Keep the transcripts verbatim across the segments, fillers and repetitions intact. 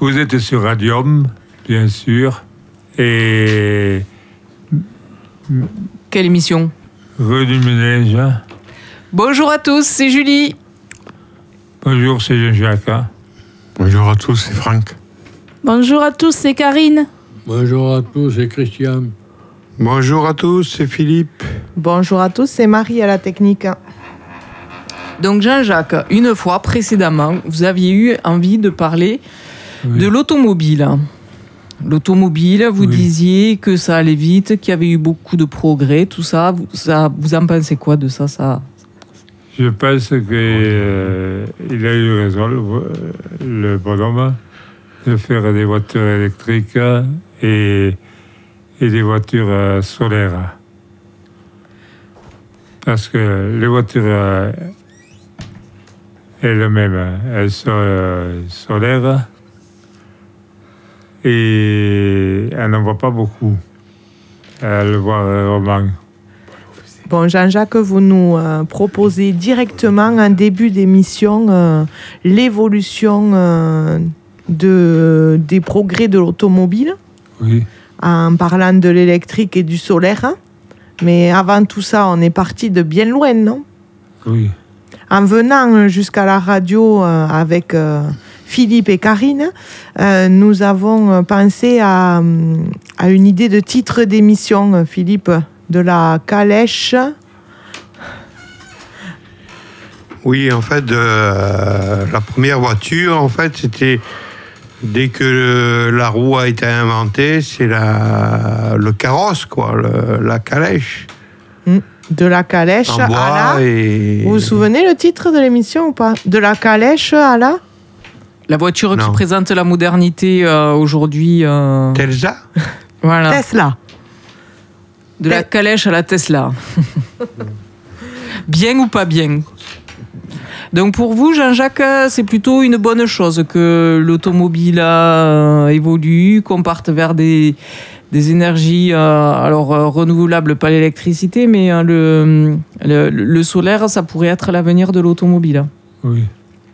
Vous êtes sur Radium, bien sûr. Et. Quelle émission ? Rue du Ménage. Bonjour à tous, c'est Julie. Bonjour, c'est Jean-Jacques. Bonjour à tous, c'est Franck. Bonjour à tous, c'est Karine. Bonjour à tous, c'est Christian. Bonjour à tous, c'est Philippe. Bonjour à tous, c'est Marie à la technique. Donc Jean-Jacques, une fois précédemment, vous aviez eu envie de parler oui. de l'automobile. L'automobile, vous oui. disiez que ça allait vite, qu'il y avait eu beaucoup de progrès, tout ça. Vous, ça, vous en pensez quoi de ça, ça Je pense qu'il euh, a eu raison, le, le bonhomme, de faire des voitures électriques et, et des voitures euh, solaires. Parce que les voitures euh, elles-mêmes, elles sont euh, solaires et elles n'en voient pas beaucoup. Elles le voient rarement. Bon, Jean-Jacques, vous nous euh, proposez directement en début d'émission euh, l'évolution euh, de, des progrès de l'automobile, oui. en parlant de l'électrique et du solaire. Mais avant tout ça, on est parti de bien loin, non ? Oui. En venant jusqu'à la radio euh, avec euh, Philippe et Karine, euh, nous avons pensé à, à une idée de titre d'émission, Philippe, de la calèche. Oui, en fait, euh, la première voiture, en fait, c'était dès que la roue a été inventée, c'est la, le carrosse, quoi, le, la calèche. De la calèche en bois à la... Et... Vous vous souvenez le titre de l'émission ou pas ? De la calèche à la... La voiture non. qui présente la modernité euh, aujourd'hui. Euh... Tesla ? Voilà. Tesla. De la calèche à la Tesla. Bien ou pas bien ? Donc pour vous, Jean-Jacques, c'est plutôt une bonne chose que l'automobile euh, évolue, qu'on parte vers des, des énergies euh, alors euh, renouvelables, pas l'électricité, mais euh, le, le, le solaire, ça pourrait être l'avenir de l'automobile. Oui.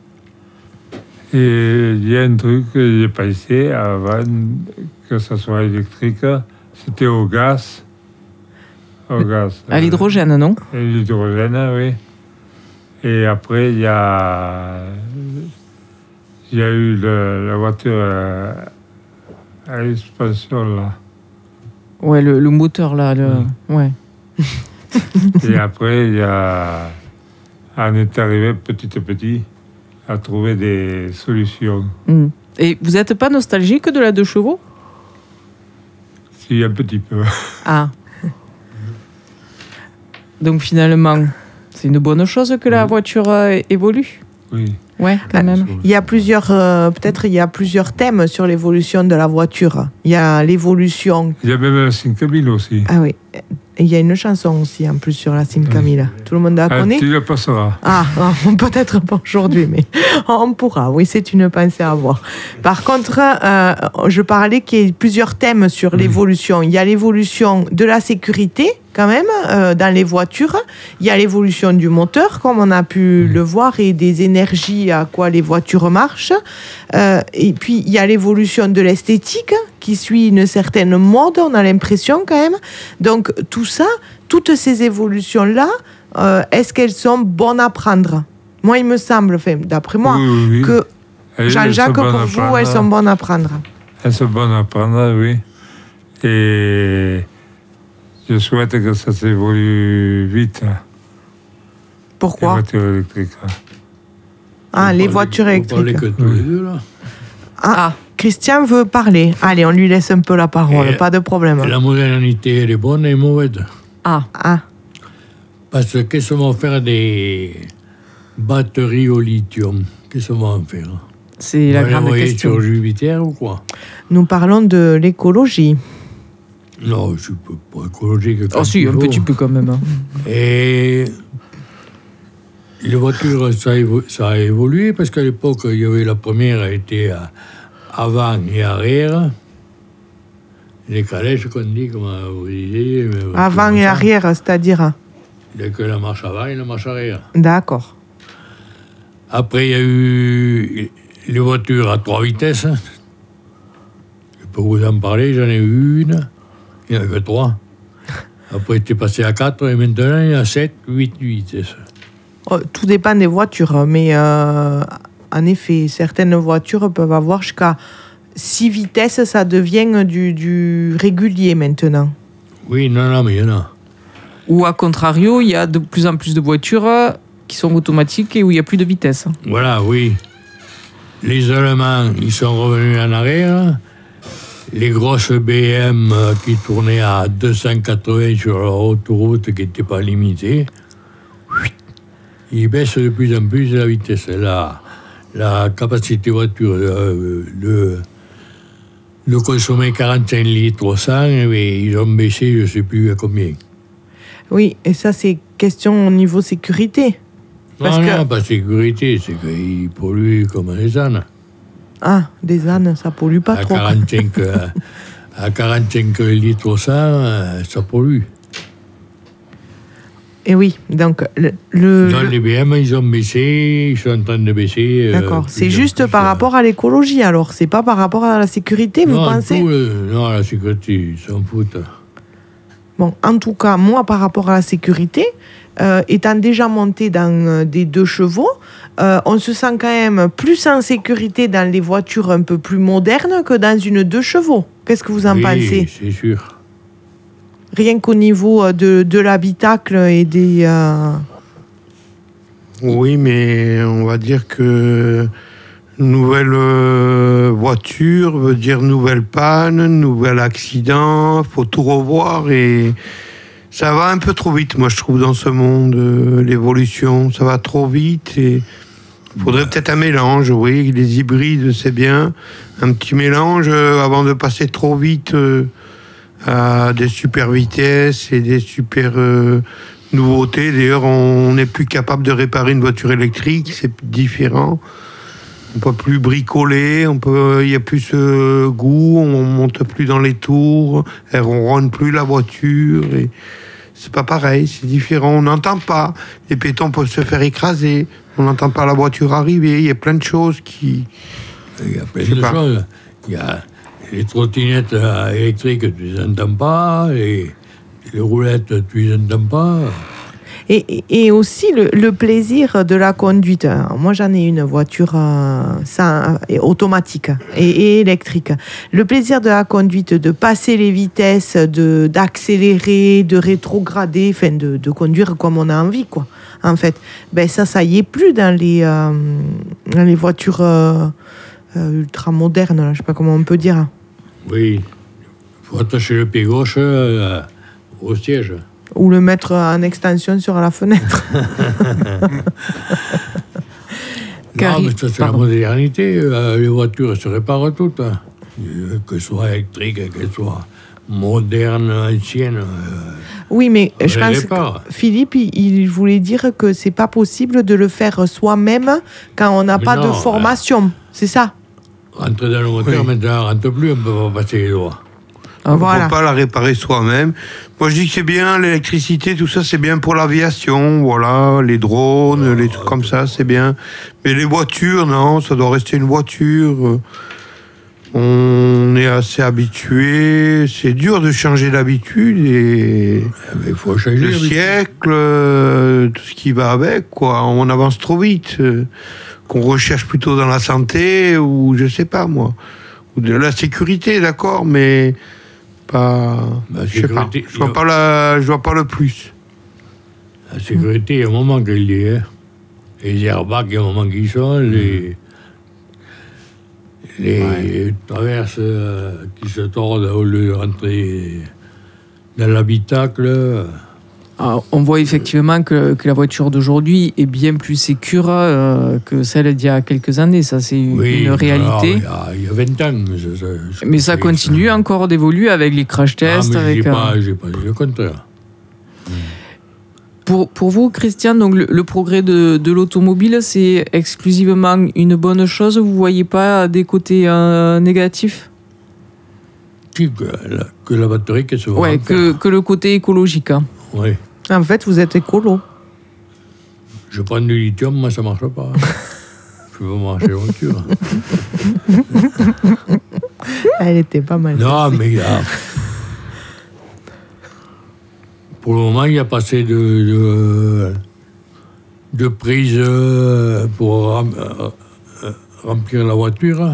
Et il y a un truc que j'ai pensé avant que ça soit électrique, c'était au gaz. Au gaz. À l'hydrogène, non ? À l'hydrogène, oui. Et après, il y a, il y a eu le, la voiture à, à expansion, là. Ouais, le, le moteur, là. Le... Oui. Ouais. Et après, il y a... on est arrivé petit à petit à trouver des solutions. Mmh. Et vous n'êtes pas nostalgique de la deux chevaux ? Si, un petit peu. Ah. Donc finalement... C'est une bonne chose que la voiture euh, évolue. Oui. Ouais, quand même. Il y a plusieurs, euh, peut-être il y a plusieurs thèmes sur l'évolution de la voiture. Il y a l'évolution. Il y a même la cinq mille aussi. Ah oui. Et il y a une chanson aussi en plus sur la cinq mille. Oui. Tout le monde la ah, connaît. Tu la passeras. Ah, peut-être pas aujourd'hui, mais on pourra. Oui, c'est une pensée à avoir. Par contre, euh, je parlais qu'il y a plusieurs thèmes sur oui. l'évolution. Il y a l'évolution de la sécurité, quand même, euh, dans les voitures. Il y a l'évolution du moteur, comme on a pu oui. le voir, et des énergies à quoi les voitures marchent. Euh, et puis, il y a l'évolution de l'esthétique, qui suit une certaine mode, on a l'impression, quand même. Donc, tout ça, toutes ces évolutions-là, euh, est-ce qu'elles sont bonnes à prendre ? Moi, il me semble, enfin, d'après moi, oui, oui, oui. que elles, Jean-Jacques, elles pour vous, elles sont bonnes à prendre. Elles sont bonnes à prendre, oui. Et je souhaite que ça s'évolue vite. Pourquoi ? Les voitures électriques. Ah, les voitures électriques. Que tous les deux, là. Ah, ah, Christian veut parler. Allez, on lui laisse un peu la parole, et pas de problème. La modernité, elle est bonne et mauvaise. Ah, ah. Parce que qu'est-ce qu'on va faire des batteries au lithium ? Qu'est-ce qu'on va en faire ? C'est la grande question. Sur Jupiter ou quoi ? Nous parlons de l'écologie. Non, je ne peux pas écologique. Oh si, un petit peu quand même. Hein. Et les voitures, ça a, évo- ça a évolué parce qu'à l'époque, il y avait la première a été à avant et arrière. Les calèches, qu'on dit, comme vous disiez. Avant et arrière, c'est-à-dire ? Il n'y a que la marche avant et la marche arrière. D'accord. Après, il y a eu les voitures à trois vitesses. peux vous en parler, j'en ai eu une. Il n'y en avait que trois. Après, il était passé à quatre et maintenant, il y a sept, huit, huit. Oh, tout dépend des voitures, mais euh, en effet, certaines voitures peuvent avoir jusqu'à six vitesses, ça devient du, du régulier maintenant. Oui, non, non, mais il y en a. Ou à contrario, il y a de plus en plus de voitures qui sont automatiques et où il n'y a plus de vitesse. Voilà, oui. Les Allemands, ils sont revenus en arrière. Les grosses B M qui tournaient à deux cent quatre-vingts sur leur autoroute qui n'était pas limitée, ils baissent de plus en plus la vitesse. La, la capacité voiture de, de, de consommer quarante-cinq litres au cent, mais ils ont baissé je ne sais plus à combien. Oui, et ça, c'est question au niveau sécurité. Parce non, que... non, pas sécurité, c'est qu'ils polluent comme les ânes. Ah, des ânes, ça pollue pas à trop. quarante-cinq, à quarante-cinq litres au cent, ça pollue. Et oui, donc le... le Dans les B M, ils ont baissé, ils sont en train de baisser. D'accord, euh, c'est juste plus, par euh, rapport à l'écologie, alors c'est pas par rapport à la sécurité, vous non, pensez tout, euh, non, la sécurité, ils s'en foutent. Bon, en tout cas, moi, par rapport à la sécurité, euh, étant déjà monté dans euh, des deux chevaux, euh, on se sent quand même plus en sécurité dans les voitures un peu plus modernes que dans une deux chevaux. Qu'est-ce que vous en oui, pensez? C'est sûr. Rien qu'au niveau de, de l'habitacle et des... Euh... Oui, mais on va dire que nouvelle euh, voiture veut dire nouvelle panne, nouvel accident, faut tout revoir et ça va un peu trop vite, moi je trouve, dans ce monde, euh, l'évolution, ça va trop vite et il faudrait ouais. peut-être un mélange, oui, les hybrides c'est bien, un petit mélange euh, avant de passer trop vite euh, à des super vitesses et des super euh, nouveautés. D'ailleurs, on n'est plus capable de réparer une voiture électrique, c'est différent. On peut plus bricoler, on peut, il y a plus ce goût, on monte plus dans les tours, elle ronronne plus la voiture. Et c'est pas pareil, c'est différent. On n'entend pas. Les piétons peuvent se faire écraser. On n'entend pas la voiture arriver. Il y a plein de choses qui. Il y a plein de pas. choses. Il y a les trottinettes électriques, tu les entends pas. Et les roulettes, tu les entends pas. Et, et aussi le, le plaisir de la conduite. Moi, j'en ai une voiture euh, sans, euh, automatique et, et électrique. Le plaisir de la conduite, de passer les vitesses, de, d'accélérer, de rétrograder, enfin de, de conduire comme on a envie, quoi. En fait, ben ça, ça y est plus dans les, euh, dans les voitures euh, euh, ultra modernes. Là, je sais pas comment on peut dire. Oui, il faut attacher le pied gauche euh, au siège. Ou le mettre en extension sur la fenêtre. Non, mais ça, c'est Pardon. la modernité. Euh, les voitures se réparent toutes. Hein. Euh, que ce soit électriques, qu'elles soient modernes, anciennes. Euh, oui, mais je pense répare. que Philippe, il, il voulait dire que c'est pas possible de le faire soi-même quand on n'a pas non, de formation. Euh, c'est ça? Rentrer dans le moteur, oui. Maintenant, on ne rentre plus, on ne peut pas passer les doigts. On ne voilà. peut pas la réparer soi-même. Moi, je dis que c'est bien, l'électricité, tout ça, c'est bien pour l'aviation, voilà, les drones, oh, les trucs comme ça, c'est bien. Mais les voitures, non, ça doit rester une voiture. On est assez habitué. C'est dur de changer d'habitude et il faut changer le siècle, tout ce qui va avec, quoi. On avance trop vite. Qu'on recherche plutôt dans la santé ou je sais pas moi, ou de la sécurité, d'accord, mais pas. La je sais pas. Je vois pas la, je vois pas le plus. La sécurité, il y a un moment qu'elle y est. Les airbags, il y a un moment qu'ils sont. Les, les ouais. traverses euh, qui se tordent au lieu de rentrer dans l'habitacle. Alors, on voit effectivement que, que la voiture d'aujourd'hui est bien plus sécure euh, que celle d'il y a quelques années. Ça, c'est oui, une réalité. Alors, il y a vingt ans. Mais ça, ça, mais ça continue ça. encore d'évoluer avec les crash tests. Ah, mais avec, j'ai pas, euh... j'ai pas dit le contraire. Pour, pour vous, Christian, donc le, le progrès de, de l'automobile, c'est exclusivement une bonne chose. Vous ne voyez pas des côtés euh, négatifs? Que la, que la batterie qui se Oui, que, que le côté écologique. Hein. Oui. En fait, vous êtes écolo. Je prends du lithium, moi, ça ne marche pas. Je veux marcher en voiture. Elle était pas mal. Non, celle-ci. mais il y a... Pour le moment, il n'y a pas assez de, de, de prises euh, pour ram- euh, remplir la voiture.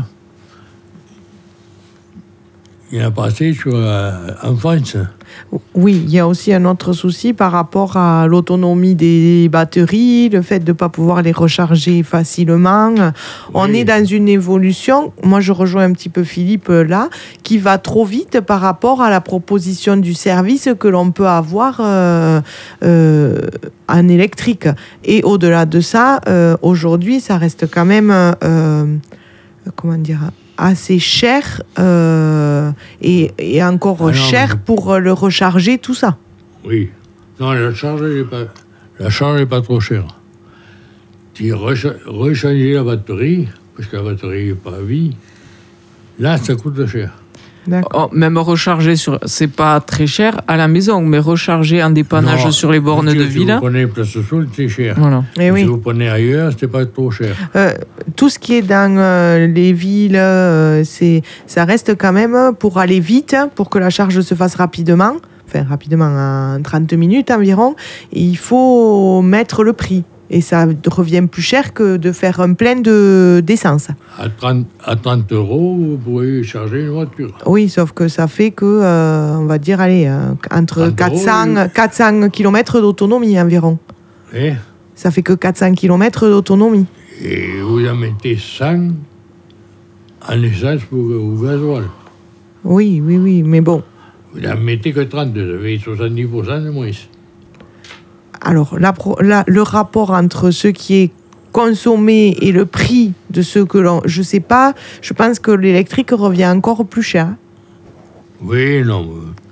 Il n'y en a pas assez sur, euh, en France. Oui, il y a aussi un autre souci par rapport à l'autonomie des batteries, le fait de ne pas pouvoir les recharger facilement. On Oui. est dans une évolution, moi je rejoins un petit peu Philippe euh, là, qui va trop vite par rapport à la proposition du service que l'on peut avoir euh, euh, en électrique. Et au-delà de ça, euh, aujourd'hui, ça reste quand même, euh, comment dire, assez cher euh, et, et encore Ah non, cher mais- pour le recharger, tout ça. Oui. Non, la charge n'est pas, la charge n'est pas trop chère. Tu recha- rechanges la batterie, parce que la batterie n'est pas à vie, là, ça coûte cher. D'accord. Oh, même recharger, sur, c'est pas très cher à la maison, mais recharger en dépannage Non, sur les bornes si de vous ville. prenez Place Soul, c'est cher. Voilà. Et Si oui. vous prenez ailleurs, c'est pas trop cher. Euh, tout ce qui est dans euh, les villes, euh, c'est, ça reste quand même pour aller vite, pour que la charge se fasse rapidement, enfin rapidement, en trente minutes environ, il faut mettre le prix. Et ça revient plus cher que de faire un plein de, d'essence. À trente, à trente euros, vous pouvez charger une voiture. Oui, sauf que ça fait que, euh, on va dire, allez, euh, entre trente quatre cents, euros, oui. quatre cents kilomètres d'autonomie environ. Et, Ça fait que quatre cents kilomètres d'autonomie. et vous en mettez cent en essence pour au gasoil. Oui, oui, oui, mais bon. Vous n'en mettez que trente, vous avez soixante-dix pour cent de moins. Alors, la pro- la- le rapport entre ce qui est consommé et le prix de ce que l'on... Je sais pas, je pense que l'électrique revient encore plus cher. Oui, non,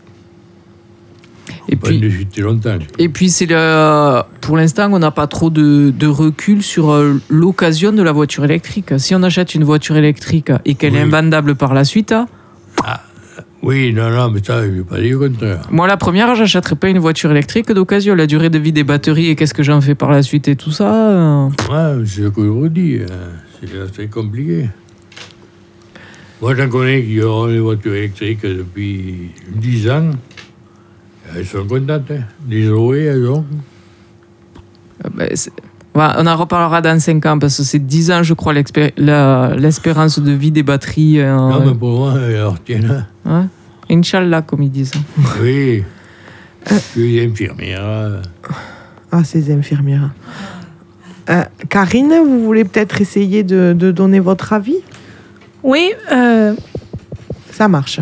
Et pas puis, de suite longtemps. et puis c'est le, pour l'instant, on n'a pas trop de, de recul sur euh, l'occasion de la voiture électrique. Si on achète une voiture électrique et qu'elle est Oui. invendable par la suite, Oui, non, non, mais ça, je n'ai pas dit le contraire. moi la première, j'achèterai pas une voiture électrique d'occasion. La durée de vie des batteries et qu'est-ce que j'en fais par la suite et tout ça. euh, Ouais, c'est ce que je vous dis. hein. C'est assez compliqué. Moi, j'en connais qui ont des voitures électriques depuis dix ans. Elles sont contentes. Hein. Les Zoé, elles ont. Euh, ben, c'est- voilà, on en reparlera dans cinq ans parce que c'est dix ans, je crois, l'expé- la- l'espérance de vie des batteries. euh, Non, mais pour moi, elles retiennent. hein. Inch'Allah, comme ils disent. Oui. Je suis infirmière. Ah, ces infirmières. Euh, Karine, vous voulez peut-être essayer de, de donner votre avis? Oui, euh, Ça marche.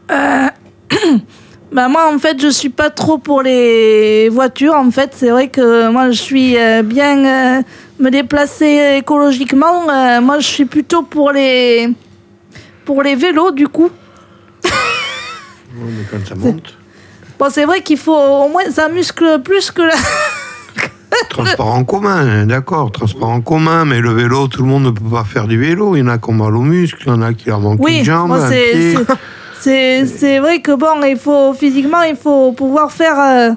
bah moi en fait je suis pas trop pour les voitures. En fait c'est vrai que moi je suis euh, bien euh, me déplacer écologiquement. Euh, moi je suis plutôt pour les pour les vélos du coup. Ouais, mais quand ça monte. Bon c'est vrai qu'il faut au moins ça muscle plus que la... Transport en commun, hein, d'accord, transport en commun, mais le vélo, tout le monde ne peut pas faire du vélo. Il y en a qui ont mal aux muscles, il y en a qui leur manquent Oui, une jambe, moi un c'est pied. c'est- c'est c'est vrai que bon il faut physiquement il faut pouvoir faire. euh,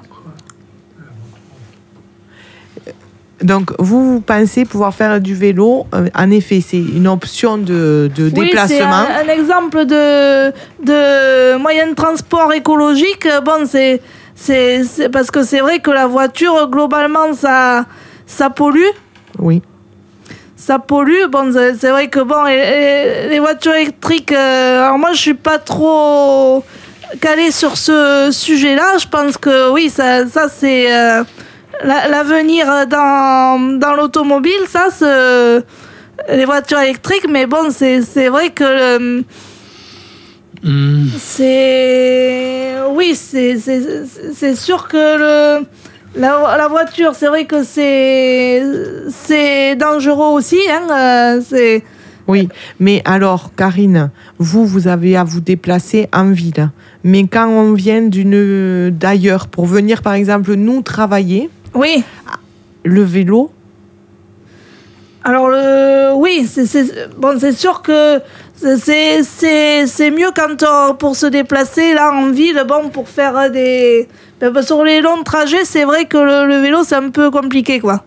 Donc, vous, vous pensez pouvoir faire du vélo. euh, en effet, c'est une option de, de Oui, c'est déplacement. un, un exemple de, de moyen de transport écologique. Bon, c'est, c'est, c'est parce que c'est vrai que la voiture, globalement, ça, ça pollue. Oui. Ça pollue. Bon, c'est, c'est vrai que bon, les, les- les voitures électriques. euh, alors moi, je suis pas trop calée sur ce sujet-là. Je pense que oui, ça, ça c'est euh, la- l'avenir dans, dans l'automobile. Ça, c'est les voitures électriques. Mais bon, c'est, c'est vrai que euh, Hum. c'est oui, c'est, c'est, c'est- c'est sûr que le la, la voiture, c'est vrai que c'est c'est dangereux aussi. Hein, euh, c'est Oui, mais alors, Karine, vous, vous avez à vous déplacer en ville. Mais quand on vient d'une d'ailleurs pour venir, par exemple, nous travailler, oui. le vélo, Alors le oui, c'est, c'est bon, c'est sûr que c'est c'est c'est mieux quand on, pour se déplacer là en ville, bon, pour faire des ben, sur les longs trajets, c'est vrai que le, le vélo c'est un peu compliqué quoi.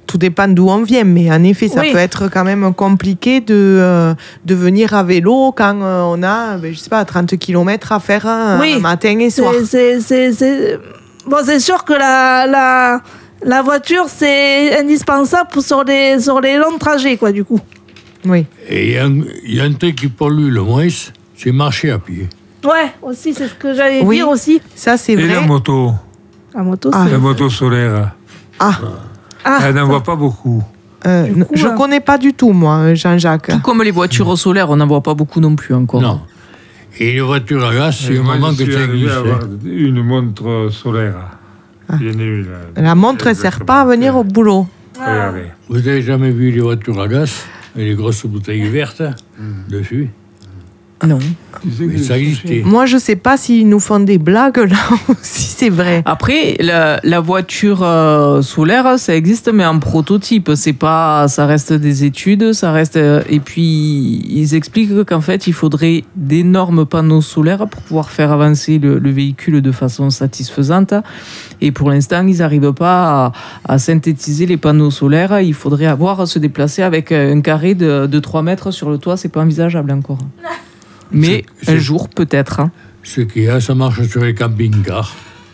tout dépend d'où on vient, mais en effet, ça Oui. peut être quand même compliqué de, euh, de venir à vélo quand euh, on a, ben, je sais pas, trente kilomètres à faire euh, Oui. matin et soir. C'est, c'est, c'est, c'est- Bon, c'est sûr que la, la, la voiture, c'est indispensable sur les, sur les longs trajets, quoi, du coup. Oui. Et il y, a un- il y a un truc qui pollue le moins, c'est marcher à pied. Ouais, aussi, c'est ce que j'allais Oui. dire aussi. Ça, c'est Et la vrai. moto, La moto, Ah. c'est... la moto solaire, Ah, Ah, elle n'en voit pas beaucoup. euh, Du coup, je hein. connais pas du tout, moi, Jean-Jacques. Tout comme les voitures solaires, on n'en voit pas beaucoup non plus encore. Non. Et les voitures à gaz, c'est Et un moi, moment je que suis ça arrivé existe. à avoir une montre solaire. Il y en a une, là. La montre ne sert pas à venir au boulot. Regardez. Vous avez jamais vu les voitures à gaz et les grosses bouteilles vertes dessus? Non. Tu sais Mais que ça je- existait. Moi, je sais pas s'ils nous font des blagues là ou si c'est vrai. Après, la, la voiture euh, solaire, ça existe, mais en prototype. C'est pas, ça reste des études, ça reste. euh, et puis, ils expliquent qu'en fait, il faudrait d'énormes panneaux solaires pour pouvoir faire avancer le, le véhicule de façon satisfaisante. Et pour l'instant, ils n'arrivent pas à, à synthétiser les panneaux solaires. Il faudrait avoir se déplacer avec un carré de, de trois mètres sur le toit. C'est pas envisageable encore. Mais C'est- un c'est- jour, peut-être. hein. Ce qu'il y a, ça marche sur les camping-cars.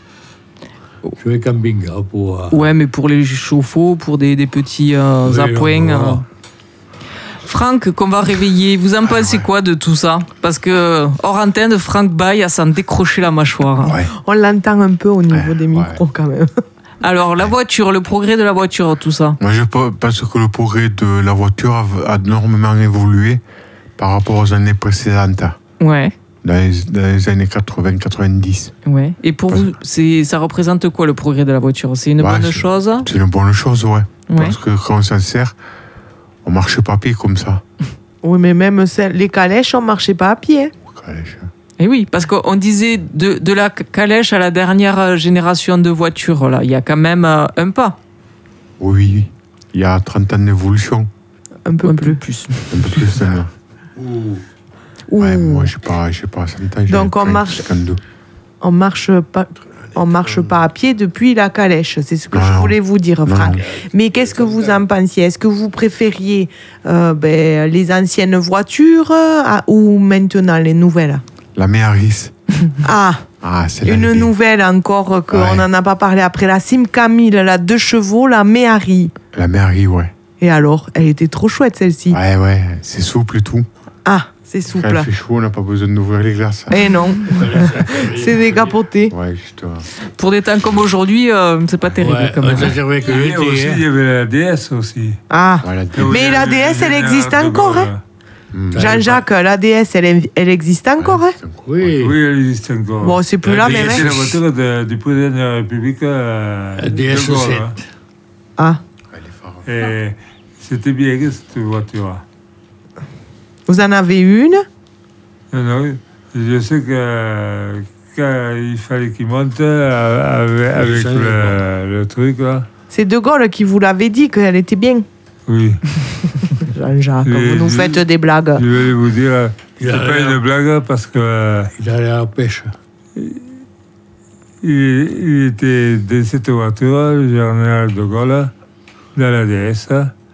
Sur les camping-cars pour. euh, Ouais, mais pour les chauffe-eau, pour des, des petits euh, Oui, appoints. on va voir. euh. Franck, qu'on va réveiller, vous en pensez quoi de tout ça? Parce que, hors antenne, Franck baille à s'en décrocher la mâchoire. Ouais. On l'entend un peu au niveau Ouais, des micros quand même. Alors, la voiture, le progrès de la voiture, tout ça. Moi, je pe- pense que le progrès de la voiture a, a énormément évolué par rapport aux années précédentes, Ouais, dans les, dans les années quatre-vingts quatre-vingt-dix. ouais. Et pour vous, c'est, ça représente quoi le progrès de la voiture? C'est une Ouais, bonne c'est- chose? C'est une bonne chose, ouais. Ouais. Parce que quand on s'en sert, on marche pas à pied comme ça. Oui, mais même celles- les calèches, on marchait pas à pied. au collège. Et oui, parce qu'on disait de, de la calèche à la dernière génération de voitures, là, il y a quand même euh, un pas. Oui, oui. Il y a trente ans d'évolution. Un peu Un plus. peu plus. Un peu plus. hein. Ouh. Ouais, moi, j'ai pas, j'ai pas cent ans. j'ai Donc, on trente, marche- cinquante-deux. On marche pas. On marche pas à pied depuis la calèche. C'est ce que Non, je non. voulais vous dire, Non, Franck. non. Mais qu'est-ce que vous en pensiez? Est-ce que vous préfériez euh, ben, les anciennes voitures euh, à- ou maintenant les nouvelles? La Méharis. Ah, Ah, c'est la une vie. nouvelle encore qu'on Ouais. n'en a pas parlé après la Simca mille, la deux chevaux, la Méhari. La Méhari, ouais. Et alors, elle était trop chouette celle-ci. Ouais, ouais. C'est souple et tout. Ah, c'est Quand souple. il fait chaud, on n'a pas besoin d'ouvrir les glaces. Eh non, c'est décapoté. Ouais, justement. Pour des temps comme aujourd'hui, euh, c'est pas terrible Ouais, quand même. ça servait que Et aussi, l'été. il y hein. avait la D S aussi. Ah, Voilà. Mais la D S, elle existe encore, hein Hmm. Jean-Jacques, la D S, elle, elle existe encore, hein? Oui, Oui, elle existe encore. Bon, c'est plus La la même, D S, C'est hein? la voiture de- du président de la République. euh, la D S de Gaulle, sept. hein. Ah, Et c'était bien cette voiture. vous en avez une? Non, non, je sais que quand il fallait qu'il monte euh, avec, avec ça, le, le truc, là. C'est De Gaulle qui vous l'avait dit qu'elle était bien. Oui. Jean-Jacques, Et vous nous je- faites des blagues. Je vais vous dire, Il c'est a pas l'air- une blague parce que euh, Il allait à la pêche. il, il était dans cette voiture, le général de Gaulle, dans la D S,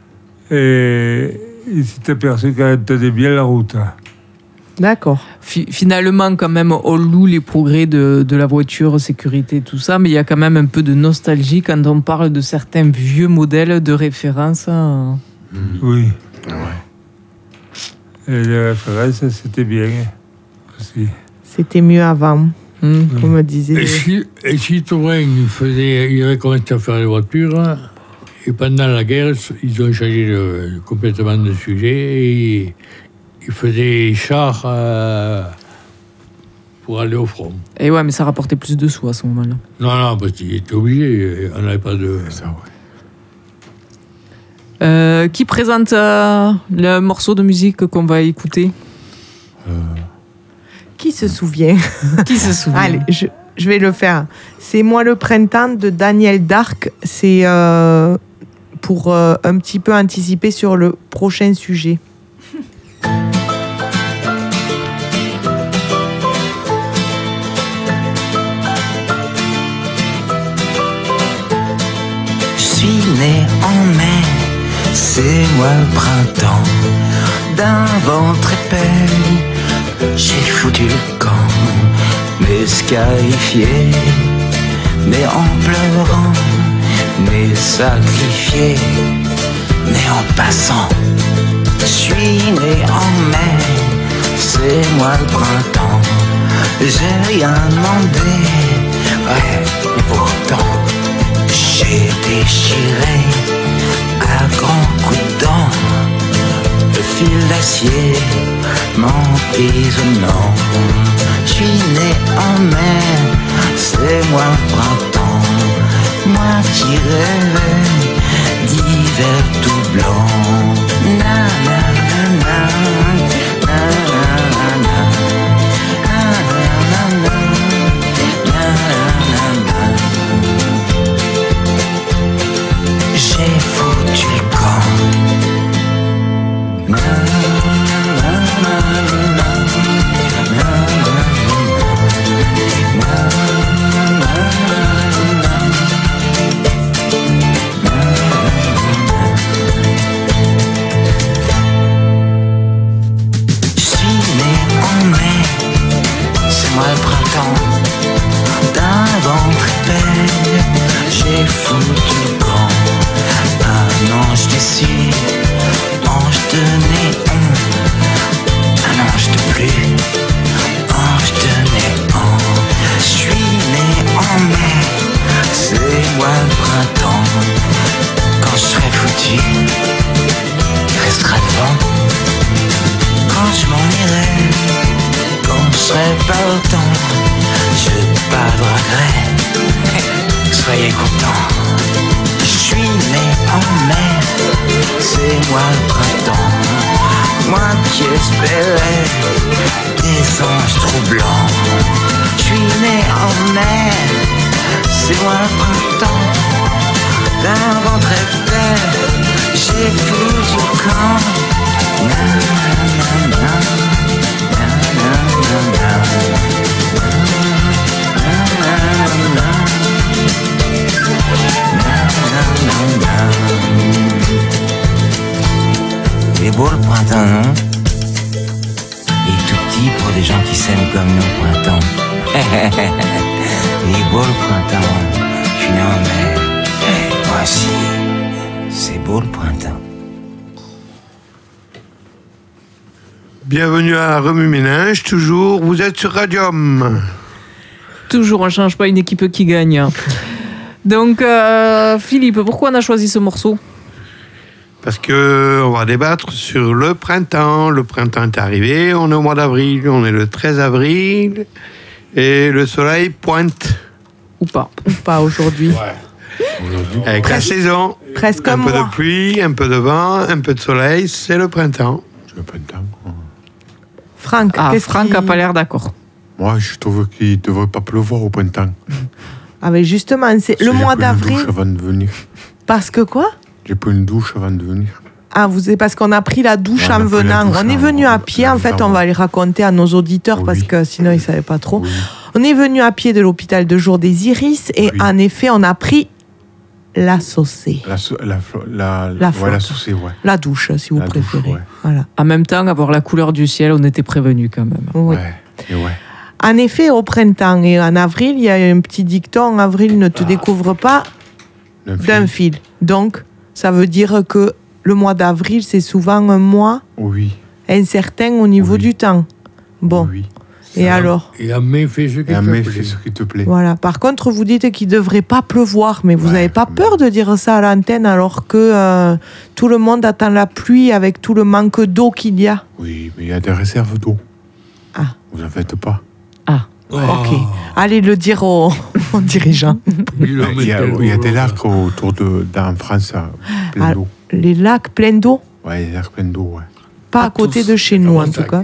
et il s'est aperçu qu'elle tenait bien la route. D'accord. Fi- Finalement, quand même, on loue les progrès de, de la voiture, sécurité, tout ça, mais il y a quand même un peu de nostalgie quand on parle de certains vieux modèles de référence. euh. Oui. Et les références, c'était bien aussi. C'était mieux avant, Hmm. comme me disait. Et si, et si Tourin, il, faisait, il avait commencé à faire les voitures, et pendant la guerre, ils ont changé de- complètement de sujet, et ils faisaient des chars euh, pour aller au front. Et ouais, mais ça rapportait plus de sous à ce moment-là. Non, non, parce qu'il était obligé, on n'avait pas de... Ça, ouais. Euh, qui présente euh, le morceau de musique qu'on va écouter? Qui se souvient? Qui se souvient? Allez, je, je vais le faire. C'est Moi le printemps de Daniel Darc. C'est euh, pour euh, un petit peu anticiper sur le prochain sujet. Je suis né en mai c'est moi le printemps. D'un ventre épais, j'ai foutu le camp, mais scarifié, mais en pleurant, mais sacrifié, mais en passant. Je suis né en mai, c'est moi le printemps. J'ai rien demandé, ouais, et pourtant j'ai déchiré à grands coups de dents le fil d'acier m'emprisonnant. Je suis né en mai, c'est moi le printemps. Moi qui rêvais d'hiver tout blanc. Na na na na na na na. J'ai foutu le camp. Na, na, na, na, na, na, na, na, na. Je suis né en mai, c'est moi le printemps. D'un ventre épais, j'ai foutu le camp. Un ange déçu, ange de néon, un ange de pluie, ange de néon. Je suis né en mai, c'est moi le printemps. Quand je serai foutu, il restera le vent. Quand je m'en irai, quand je serai pas autant, je pas de regret, soyez contents. Je suis né en mai, c'est moi le printemps. Moi qui espérais des anges troublants. Je suis né en mai, c'est moi le printemps. D'un ventre épais, j'ai foutu le camp. Na, na, na, na, na, na, na. Il est beau le printemps, non? Il est tout petit pour des gens qui s'aiment comme nous, le printemps. Il est beau le printemps, je suis né en mai. Moi aussi, c'est beau le printemps. Bienvenue à Remue-Ménage, toujours, vous êtes sur Radium. Toujours, on ne change pas une équipe qui gagne. Donc, euh, Philippe, pourquoi on a choisi ce morceau? Parce que on va débattre sur le printemps. Le printemps est arrivé, on est au mois d'avril, on est le treize avril, et le soleil pointe. Ou pas. Ou pas aujourd'hui. Ouais. Avec la saison. Presque un un peu mois. de pluie, un peu de vent, un peu de soleil, c'est le printemps. C'est le printemps. Franck, Ah, qu'est-ce Franck qui- n'a pas l'air d'accord. Moi, je trouve qu'il ne devrait pas pleuvoir au printemps. Ah, mais justement, c'est le J'ai mois pris une d'avril. douche avant de venir. Parce que quoi? J'ai pris une douche avant de venir. Ah, vous êtes parce qu'on a pris la douche Ouais, on en a pris la venant. douche On est en- venu à pied, en en fait, venant, on va ouais. les raconter à nos auditeurs Oui. parce que sinon ils ne savaient pas trop. Oui. On est venu à pied de l'hôpital de jour des Iris et Oui. en effet, on a pris la saucée. La, so- la, flo- la, La ouais, flotte. la saucée, ouais. La douche, si vous La douche, préférez. ouais. Voilà. En même temps, avoir la couleur du ciel, on était prévenus quand même. Oui. Ouais. Et ouais. En effet, au printemps et en avril, il y a un petit dicton, en avril ne te découvre pas D'un d'un fil. fil. Donc, ça veut dire que le mois d'avril, c'est souvent un mois Oui. incertain au niveau Oui. du temps. Bon, Oui. et alors? Et en mai, fais ce qui Et en te mai, plaît. fais ce qui te plaît. Voilà. Par contre, vous dites qu'il ne devrait pas pleuvoir, mais vous Ouais, n'avez pas mais- peur de dire ça à l'antenne alors que euh, tout le monde attend la pluie avec tout le manque d'eau qu'il y a. Oui, mais il y a des réserves d'eau. Ah. Vous en faites pas. Oh. Ok. Allez le dire aux, aux dirigeants. Il le Il y a, mettait il y a des au- lacs autour de, dans- en France, à- plein Ah. d'eau. Les lacs pleins d'eau, Ouais, des lacs pleins d'eau, ouais. pas Pas à côté tous. de chez nous en tout cas.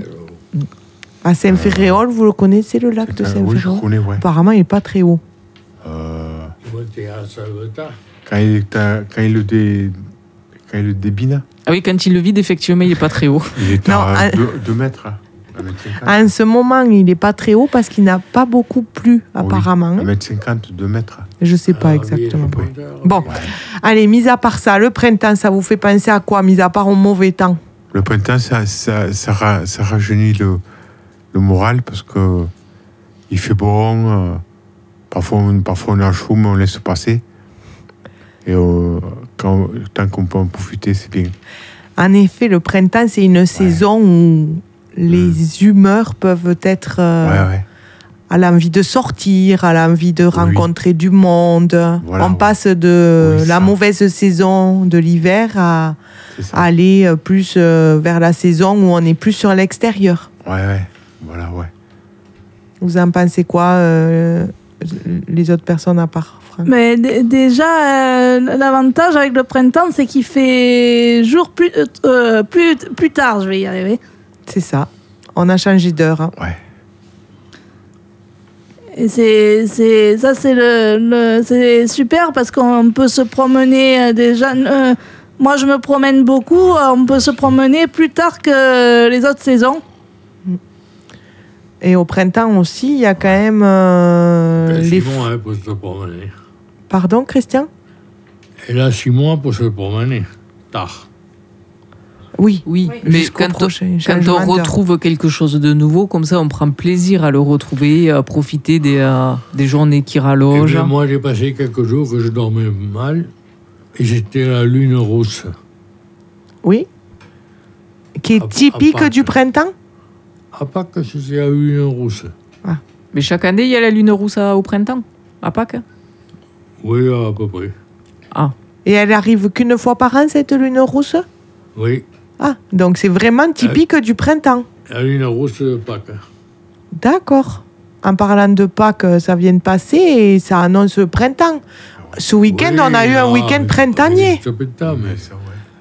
À Saint-Ferréol, vous le connaissez le lac de Euh, oui, je Saint-Ferréol? connais, ouais. Apparemment, il n'est pas très haut. Euh, Tu vois, t'es à Salvetat. quand, il, t'as- quand, il le dé, quand il le débine, Ah oui, quand il le vide, effectivement, il n'est pas très haut. il est Non, à à- deux mètres. hein. un mètre cinquante. En ce moment, il n'est pas très haut parce qu'il n'a pas beaucoup plu, apparemment. un mètre cinquante, deux mètres. Je ne sais pas Ah, exactement. oui, le pointeur. Bon, allez, mis à part ça, le printemps, ça vous fait penser à quoi, mis à part au mauvais temps? Le printemps, ça, ça, ça, ra- ça rajeunit le, le moral parce que il fait bon. euh, parfois, on, parfois, on est à chaud, mais on laisse passer. Et euh, quand, tant qu'on peut en profiter, c'est bien. En effet, le printemps, c'est une saison où les humeurs peuvent être euh, Ouais, ouais. à l'envie de sortir, à l'envie de rencontrer du monde. Voilà, On ouais. passe de Oui, la ça. mauvaise saison de l'hiver à, C'est ça. à aller euh, plus euh, vers la saison où on est plus sur l'extérieur. Ouais, ouais. Voilà, ouais. Vous en pensez quoi, euh, les autres personnes à part Franck? Mais d- déjà, euh, l'avantage avec le printemps, c'est qu'il fait jour plus, euh, euh, plus, plus tard, je vais y arriver. C'est ça. On a changé d'heure. hein. Ouais. Et c'est, c'est, ça, c'est, le, le- c'est super parce qu'on peut se promener euh, déjà. euh, moi, je me promène beaucoup. euh, On peut se promener plus tard que les autres saisons. Et au printemps aussi, il y a quand même euh, Ben, les... six mois hein, pour se promener. Pardon, Christian? Et là, six mois pour se promener. Tard. Oui. Oui, mais Jusqu'au quand, prochain quand changement on d'heure. retrouve quelque chose de nouveau, comme ça, on prend plaisir à le retrouver, à profiter des, euh, des journées qui Et rallongent. bien, moi, j'ai passé quelques jours que je dormais mal et j'étais à la lune rousse. Oui. Qui est À- à typique Pâques. du printemps? À Pâques, c'était la lune rousse. Mais chaque année, il y a la lune rousse à- au printemps, à Pâques. Oui, à peu près. Et elle arrive qu'une fois par an, cette lune rousse? Oui, Ah, donc c'est vraiment typique du printemps. la lune rousse de Pâques. D'accord. En parlant de Pâques, ça vient de passer et ça annonce le printemps. Ce week-end, Oui, on a eu un non, week-end mais- printanier. C'est printemps, mais ça, ouais.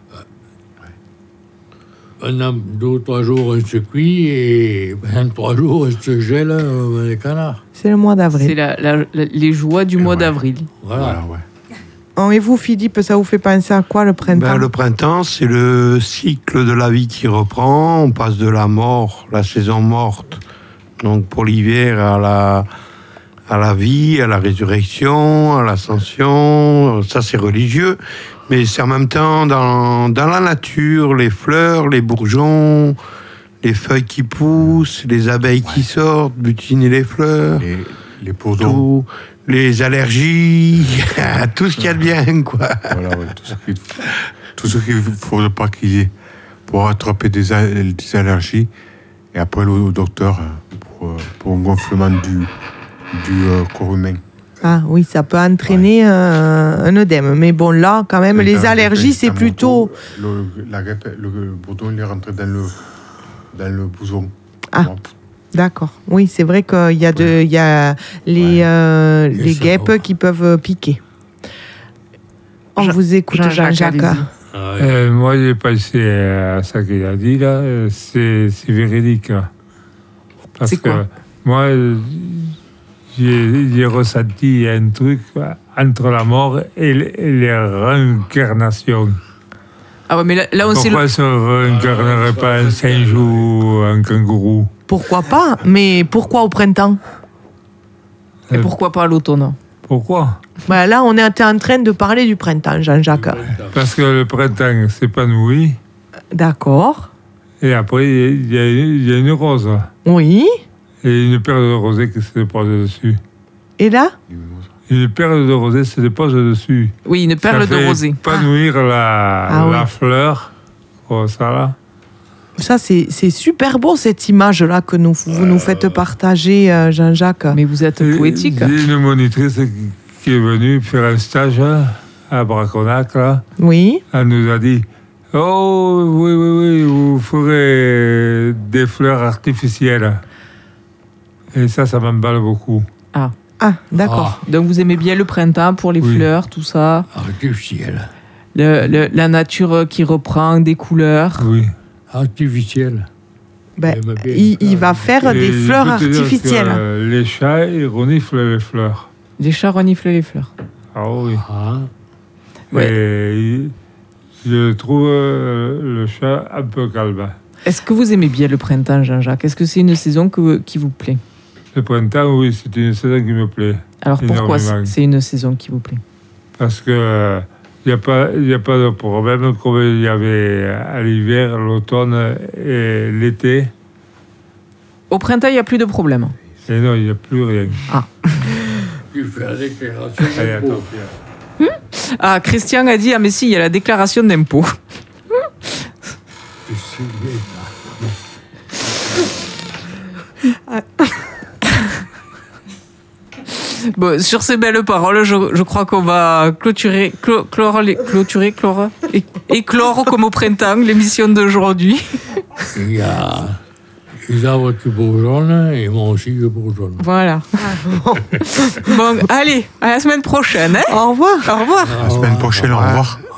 pendant deux ou trois jours, on se cuit et pendant trois jours, on se gèle euh, les canards. C'est le mois C'est d'avril. la, la- la- les joies du mois Ouais. d'avril. Voilà. Voilà, ouais. Oh, et vous, Philippe, ça vous fait penser à quoi le printemps? Ben, le printemps, c'est le cycle de la vie qui reprend. On passe de la mort, la saison morte, donc pour l'hiver, à la, à la vie, à la résurrection, à l'ascension. Ça, c'est religieux. Mais c'est en même temps dans, dans la nature, les fleurs, les bourgeons, les feuilles qui poussent, les abeilles qui sortent, butiner les fleurs. Les, les peaux d'eau. Tout, les allergies, tout ce qu'il y a de bien, quoi. Voilà, ouais, tout ce qu'il tout ce qu'il ne faut pas qu'il y ait pour attraper des, al- des allergies et après aller au docteur hein, pour, euh, pour un gonflement du, du euh, corps humain. Ah oui, ça peut entraîner euh, un œdème. Mais bon, là, quand même, les Dans- allergies, dans c'est la plutôt... moto, Le, la grippe, le, le bourdon, il est rentré dans le, dans le bouson. Ah. Bon, D'accord. Oui, c'est vrai qu'il y a, de, il y a les, Ouais. euh, Et les ça guêpes va. qui peuvent piquer. On Jean- vous écoute, Jean-Jacques, Jean-Jacques. allez-y. Ah, ouais. Euh, moi, j'ai pensé à ça qu'il a dit, là. euh, C'est c'est véridique. là. Parce C'est quoi que moi, euh, j'ai j'ai ressenti un truc euh, entre la mort et, l- et les réincarnations. Ah ouais, mais là, là on sait Pourquoi le... ne se réincarnerait Ah, pas c'est un pas- singe ou un kangourou? Pourquoi pas? Mais pourquoi au printemps? Et pourquoi pas à l'automne? Pourquoi? Bah, là, on est en train de parler du printemps, Jean-Jacques. Parce que le printemps s'épanouit D'accord. et après, il y, a- il y a une rose. Oui. Et une paire de rosées qui se dépose dessus. Et là? Une perle de rosée se dépose dessus. Oui, une perle Ça de fait rosée. épanouir la, Ah la oui. fleur. Oh, ça là. Ça, c'est c'est super beau, cette image-là que nous, vous nous faites partager, euh, Jean-Jacques. Mais vous êtes Et poétique. J'ai une monitrice qui, qui est venue faire un stage à Braconac, là. Oui. Elle nous a dit oh, oui, oui, oui, vous ferez des fleurs artificielles. Et ça, ça m'emballe beaucoup. Ah, d'accord. Donc vous aimez bien le printemps pour les Oui. fleurs, tout ça. Artificiel. Le- le- la nature qui reprend des couleurs. Oui. Artificiel. Ben, J'aime bien il, il ça. va faire Et des je fleurs peux te dire artificielles. que les chats, ils reniflent les fleurs. Les chats reniflent les fleurs. Ah oui. Ah, Ouais. Et je trouve euh, le chat un peu calme. Est-ce que vous aimez bien le printemps, Jean-Jacques? Est-ce que c'est une saison que, qui vous plaît? Le printemps, oui, c'est une saison qui me plaît. Alors pourquoi énormément. c'est une saison qui vous plaît? Parce que euh, il n'y a, pas- y a pas de problème comme il y avait à l'hiver, l'automne et l'été. Au printemps, il n'y a plus de problème. Et non, il n'y a plus rien. Tu fais la déclaration Allez, d'impôt. attends, Pierre. Ah, Christian a dit, ah mais si, il y a la déclaration d'impôt. Tu sais bien ça. Bon, sur ces belles paroles, je, je crois qu'on va clôturer, clo- clore, les- clôturer, clore, é- éclore comme au printemps l'émission d'aujourd'hui. Il y a les arbres qui bourgeonnent et moi aussi je bourgeonne. Voilà. Bon, allez, à la semaine prochaine. Hein. Au revoir. Au revoir. La semaine prochaine, au revoir.